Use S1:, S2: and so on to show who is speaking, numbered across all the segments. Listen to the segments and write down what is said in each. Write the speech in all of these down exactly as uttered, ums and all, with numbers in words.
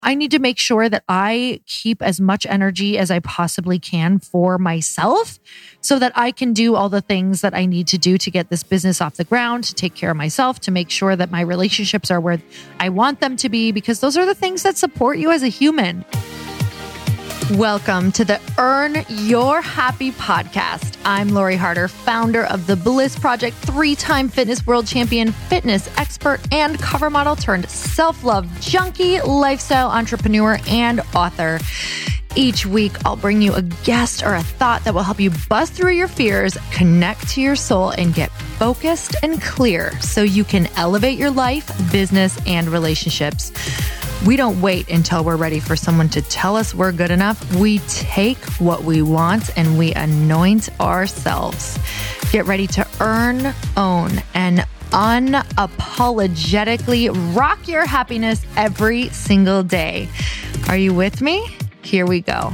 S1: I need to make sure that I keep as much energy as I possibly can for myself so that I can do all the things that I need to do to get this business off the ground, to take care of myself, to make sure that my relationships are where I want them to be, because those are the things that support you as a human. Welcome to the Earn Your Happy podcast. I'm Lori Harder, founder of The Bliss Project, three-time fitness world champion, fitness expert, and cover model turned self-love junkie, lifestyle entrepreneur, and author. Each week, I'll bring you a guest or a thought that will help you bust through your fears, connect to your soul, and get focused and clear so you can elevate your life, business, and relationships. We don't wait until we're ready for someone to tell us we're good enough. We take what we want and we anoint ourselves. Get ready to earn, own, and unapologetically rock your happiness every single day. Are you with me? Here we go.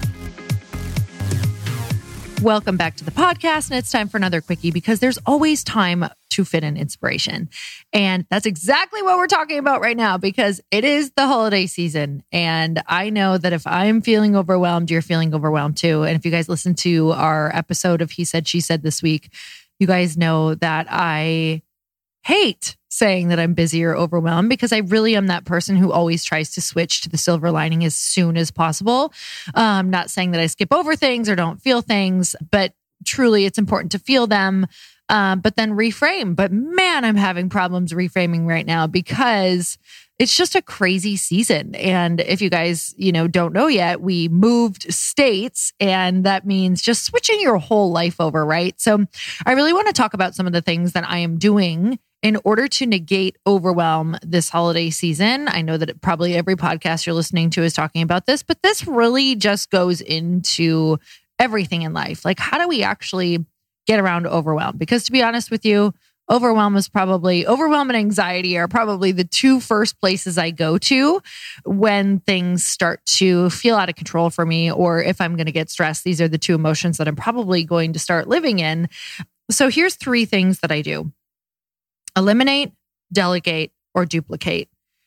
S1: Welcome back to the podcast. And it's time for another quickie because there's always time to fit in inspiration. And that's exactly what we're talking about right now because it is the holiday season. And I know that if I'm feeling overwhelmed, you're feeling overwhelmed too. And if you guys listen to our episode of He Said, She Said this week, you guys know that I hate saying that I'm busy or overwhelmed because I really am that person who always tries to switch to the silver lining as soon as possible. Um, not saying that I skip over things or don't feel things, but truly it's important to feel them. Um, but then reframe. But man, I'm having problems reframing right now because it's just a crazy season. And if you guys, you know, don't know yet, we moved states and that means just switching your whole life over, right? So I really want to talk about some of the things that I am doing in order to negate overwhelm this holiday season. I know that it, probably every podcast you're listening to is talking about this, but this really just goes into everything in life. Like, how do we actually get around overwhelm? Because to be honest with you, overwhelm is probably, overwhelm and anxiety are probably the two first places I go to when things start to feel out of control for me, or if I'm going to get stressed. These are the two emotions that I'm probably going to start living in. So here's three things that I do: eliminate, delegate, or duplicate.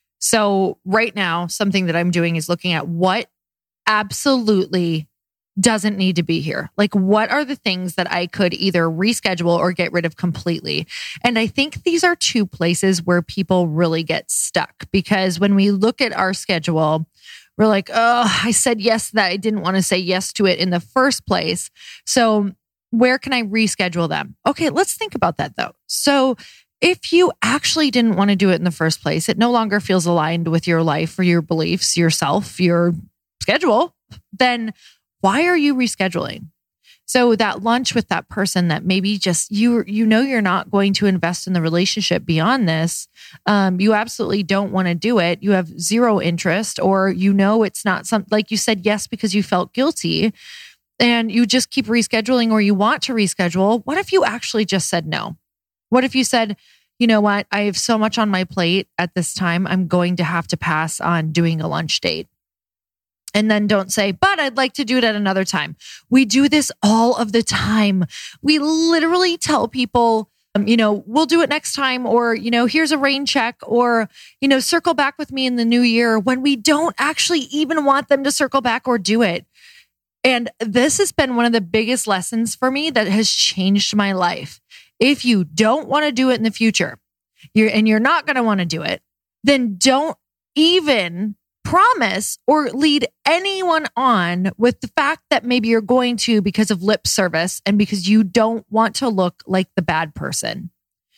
S1: So right now, something that I'm doing is looking at what absolutely doesn't need to be here. Like, what are the things that I could either reschedule or get rid of completely? And I think these are two places where people really get stuck, because when we look at our schedule, we're like, oh, I said yes to that. I didn't want to say yes to it in the first place. So where can I reschedule them? Okay, let's think about that though. So if you actually didn't want to do it in the first place, it no longer feels aligned with your life or your beliefs, yourself, your schedule, then why are you rescheduling? So that lunch with that person that maybe just you you know you're not going to invest in the relationship beyond this, um, you absolutely don't want to do it. You have zero interest, or you know it's not something, like you said yes because you felt guilty, and you just keep rescheduling, or you want to reschedule. What if you actually just said no? What if you said, you know what, I have so much on my plate at this time, I'm going to have to pass on doing a lunch date. And then don't say, but I'd like to do it at another time. We do this all of the time. We literally tell people, um, you know, we'll do it next time, or, you know, here's a rain check, or, you know, circle back with me in the new year, when we don't actually even want them to circle back or do it. And this has been one of the biggest lessons for me that has changed my life. If you don't want to do it in the future, you're, and you're not going to want to do it, then don't even promise or lead anyone on with the fact that maybe you're going to because of lip service and because you don't want to look like the bad person.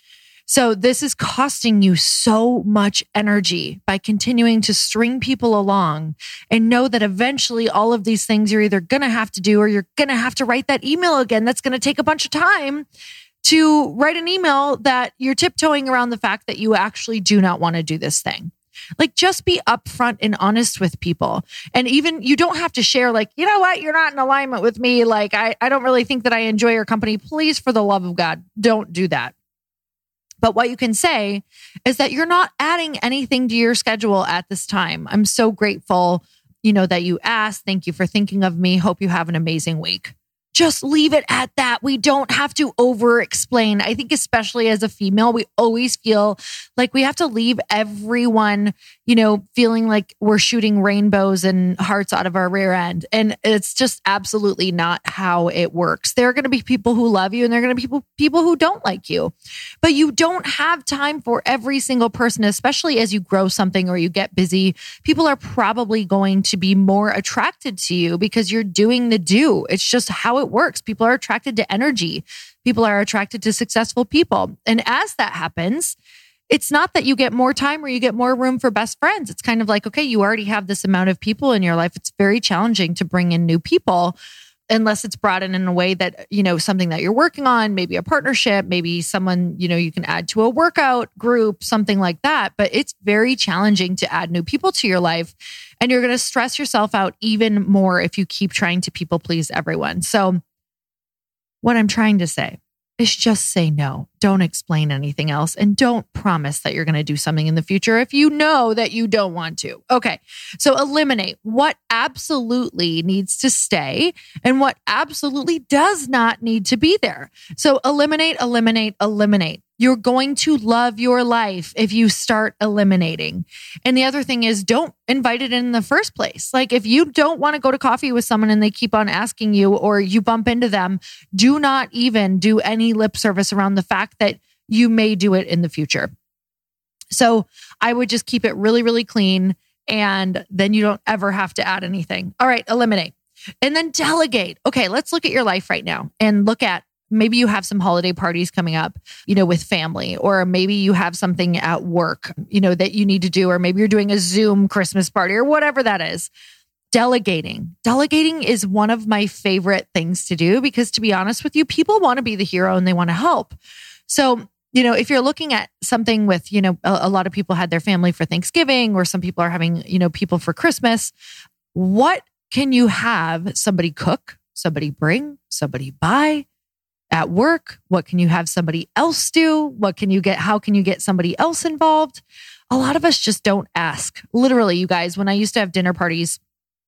S1: So this is costing you so much energy by continuing to string people along, and know that eventually all of these things you're either going to have to do, or you're going to have to write that email again. That's going to take a bunch of time to write an email that you're tiptoeing around the fact that you actually do not want to do this thing. Like, just be upfront and honest with people. And even you don't have to share like, you know what, you're not in alignment with me. Like, I, I don't really think that I enjoy your company. Please, for the love of God, don't do that. But what you can say is that you're not adding anything to your schedule at this time. I'm so grateful, you know, that you asked. Thank you for thinking of me. Hope you have an amazing week. just leave it at that. We don't have to over explain. I think especially as a female, we always feel like we have to leave everyone, you know, feeling like we're shooting rainbows and hearts out of our rear end. And it's just absolutely not how it works. There are going to be people who love you and there are going to be people, people who don't like you, but you don't have time for every single person, especially as you grow something or you get busy. People are probably going to be more attracted to you because you're doing the do. It's just how it works. People are attracted to energy. People are attracted to successful people. And as that happens, it's not that you get more time or you get more room for best friends. It's kind of like, okay, you already have this amount of people in your life. It's very challenging to bring in new people unless it's brought in in a way that, you know, something that you're working on, maybe a partnership, maybe someone, you know, you can add to a workout group, something like that. But it's very challenging to add new people to your life. And you're going to stress yourself out even more if you keep trying to people please everyone. So what I'm trying to say is just say no. Don't explain anything else. And don't promise that you're going to do something in the future if you know that you don't want to. Okay. So eliminate what absolutely needs to stay and what absolutely does not need to be there. So eliminate, eliminate, eliminate. You're going to love your life if you start eliminating. And the other thing is don't invite it in the first place. Like if you don't want to go to coffee with someone and they keep on asking you or you bump into them, do not even do any lip service around the fact that you may do it in the future. So I would just keep it really, really clean and then you don't ever have to add anything. All right, eliminate. And then delegate. Okay, let's look at your life right now and look at maybe you have some holiday parties coming up, you know, with family, or maybe you have something at work, you know, that you need to do, or maybe you're doing a Zoom Christmas party or whatever that is. Delegating. Delegating is one of my favorite things to do because to be honest with you, people want to be the hero and they want to help. So, you know, if you're looking at something with, you know, a, a lot of people had their family for Thanksgiving or some people are having, you know, people for Christmas, what can you have somebody cook, somebody bring, somebody buy? At work, what can you have somebody else do? What can you get? How can you get somebody else involved? A lot of us just don't ask. Literally, you guys, when I used to have dinner parties,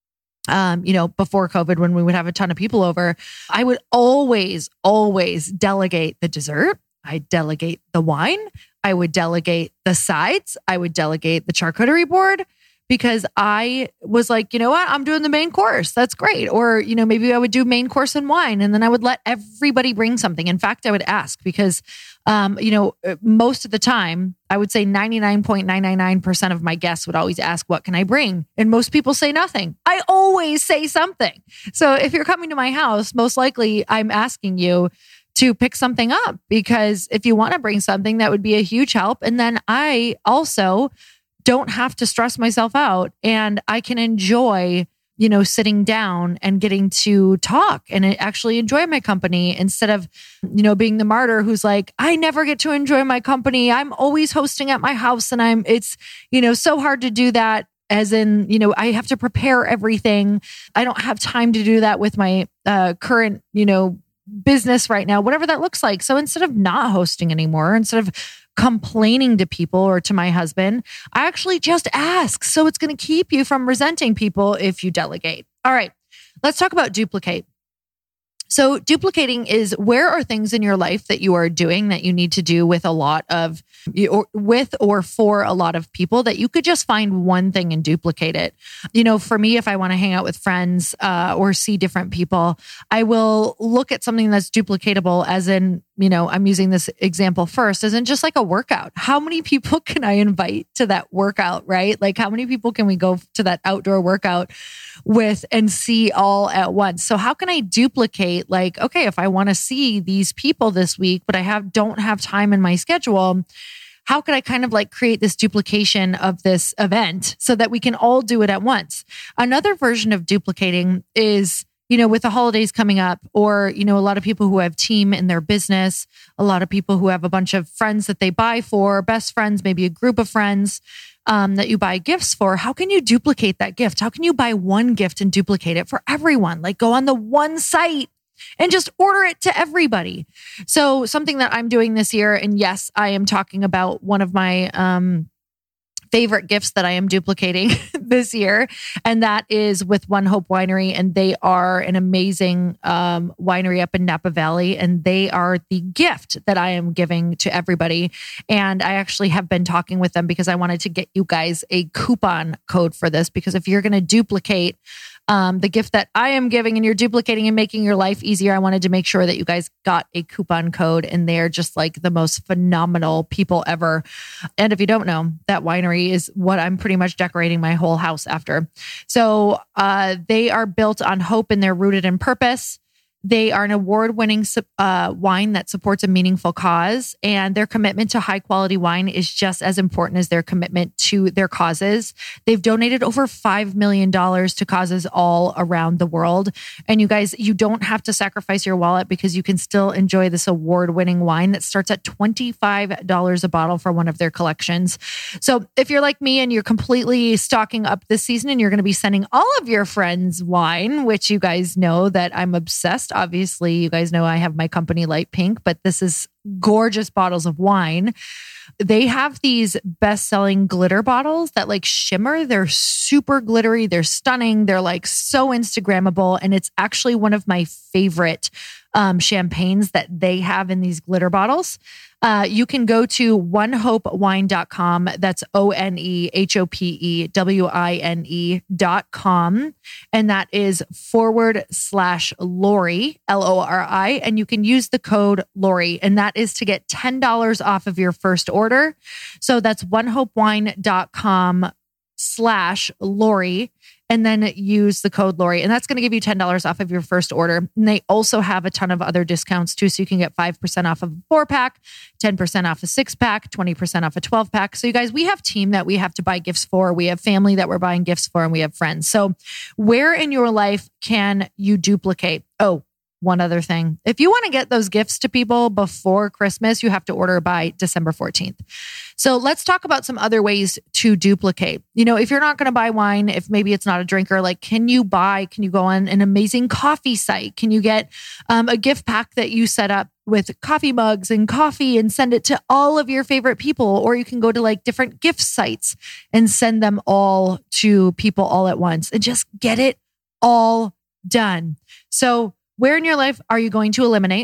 S1: um, you know, before COVID, when we would have a ton of people over, I would always, always delegate the dessert. I delegate the wine. I would delegate the sides. I would delegate the charcuterie board. Because I was like, you know what, I'm doing the main course. That's great. Or, you know, maybe I would do main course and wine and then I would let everybody bring something. In fact, I would ask because, um, you know, most of the time, I would say ninety-nine point nine nine nine percent of my guests would always ask, what can I bring? And most people say nothing. I always say something. So if you're coming to my house, most likely I'm asking you to pick something up because if you want to bring something, that would be a huge help. And then I also don't have to stress myself out and I can enjoy, you know, sitting down and getting to talk and actually enjoy my company instead of, you know, being the martyr who's like, I never get to enjoy my company. I'm always hosting at my house and I'm, it's, you know, so hard to do that as in, you know, I have to prepare everything. I don't have time to do that with my uh, current, you know, business right now, whatever that looks like. So instead of not hosting anymore, instead of complaining to people or to my husband, I actually just ask. So it's going to keep you from resenting people if you delegate. All right, let's talk about duplicate. So duplicating is where are things in your life that you are doing that you need to do with a lot of, or with or for a lot of people that you could just find one thing and duplicate it. You know, for me, if I want to hang out with friends uh, or see different people, I will look at something that's duplicatable as in, you know, I'm using this example first, as in just like a workout. How many people can I invite to that workout, right? Like how many people can we go to that outdoor workout with and see all at once? So how can I duplicate like, okay, if I want to see these people this week, but I have don't have time in my schedule, how could I kind of like create this duplication of this event so that we can all do it at once? Another version of duplicating is, you know, with the holidays coming up, or, you know, a lot of people who have team in their business, a lot of people who have a bunch of friends that they buy for, best friends, maybe a group of friends um, that you buy gifts for. How can you duplicate that gift? How can you buy one gift and duplicate it for everyone? Like go on the one site and just order it to everybody. So something that I'm doing this year, and yes, I am talking about one of my um, favorite gifts that I am duplicating this year. And that is with One Hope Winery. And they are an amazing um, winery up in Napa Valley. And they are the gift that I am giving to everybody. And I actually have been talking with them because I wanted to get you guys a coupon code for this. Because if you're going to duplicate Um, the gift that I am giving and you're duplicating and making your life easier, I wanted to make sure that you guys got a coupon code, and they're just like the most phenomenal people ever. And if you don't know, that winery is what I'm pretty much decorating my whole house after. So uh, they are built on hope and they're rooted in purpose. They are an award-winning uh, wine that supports a meaningful cause, and their commitment to high-quality wine is just as important as their commitment to their causes. They've donated over five million dollars to causes all around the world. And you guys, you don't have to sacrifice your wallet because you can still enjoy this award-winning wine that starts at twenty-five dollars a bottle for one of their collections. So if you're like me and you're completely stocking up this season and you're going to be sending all of your friends wine, which you guys know that I'm obsessed. Obviously, you guys know I have my company Light Pink, but this is gorgeous bottles of wine. They have these best-selling glitter bottles that like shimmer. They're super glittery. They're stunning. They're like so Instagrammable. And it's actually one of my favorite um, champagnes that they have in these glitter bottles. Uh, you can go to one hope wine dot com. That's O N E H O P E W I N E dot com. And that is forward slash Lori, L O R I. And you can use the code Lori. And that is to get ten dollars off of your first order. So that's one hope wine dot com slash Lori. And then use the code Lori. And that's going to give you ten dollars off of your first order. And they also have a ton of other discounts too. So you can get five percent off of a four pack, ten percent off a six pack, twenty percent off a twelve pack. So you guys, we have team that we have to buy gifts for. We have family that we're buying gifts for, and we have friends. So where in your life can you duplicate? Oh, one other thing. If you want to get those gifts to people before Christmas, you have to order by December fourteenth. So let's talk about some other ways to duplicate. You know, if you're not going to buy wine, if maybe it's not a drinker, like can you buy, can you go on an amazing coffee site? Can you get um, a gift pack that you set up with coffee mugs and coffee and send it to all of your favorite people? Or you can go to like different gift sites and send them all to people all at once and just get it all done. So where in your life are you going to eliminate?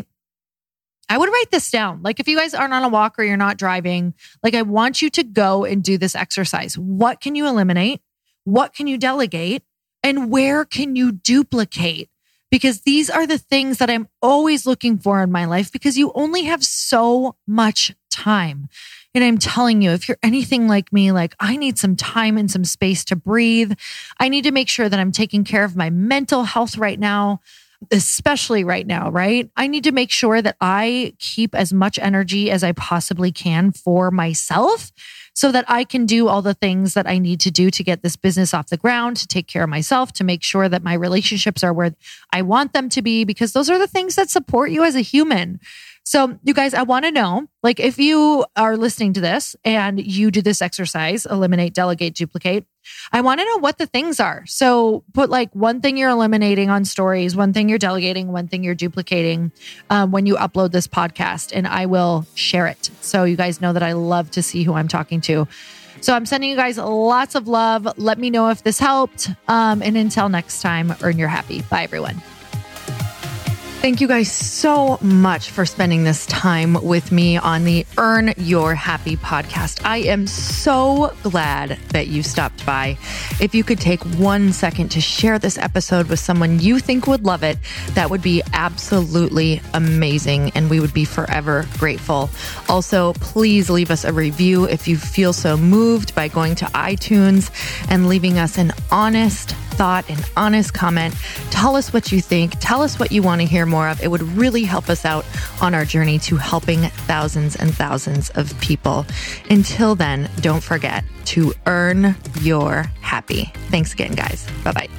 S1: I would write this down. Like if you guys aren't on a walk or you're not driving, like I want you to go and do this exercise. What can you eliminate? What can you delegate? And where can you duplicate? Because these are the things that I'm always looking for in my life, because you only have so much time. And I'm telling you, if you're anything like me, like I need some time and some space to breathe. I need to make sure that I'm taking care of my mental health right now. Especially right now, right? I need to make sure that I keep as much energy as I possibly can for myself so that I can do all the things that I need to do to get this business off the ground, to take care of myself, to make sure that my relationships are where I want them to be, because those are the things that support you as a human. So you guys, I want to know, like if you are listening to this and you do this exercise, eliminate, delegate, duplicate, I want to know what the things are. So put like one thing you're eliminating on stories, one thing you're delegating, one thing you're duplicating um, when you upload this podcast, and I will share it. So you guys know that I love to see who I'm talking to. So I'm sending you guys lots of love. Let me know if this helped. Um, and until next time, earn your happy. Bye, everyone. Thank you guys so much for spending this time with me on the Earn Your Happy podcast. I am so glad that you stopped by. If you could take one second to share this episode with someone you think would love it, that would be absolutely amazing, and we would be forever grateful. Also, please leave us a review if you feel so moved by going to iTunes and leaving us an honest thought, an honest comment. Tell us what you think. Tell us what you want to hear more of. It would really help us out on our journey to helping thousands and thousands of people. Until then, don't forget to earn your happy. Thanks again, guys. Bye-bye.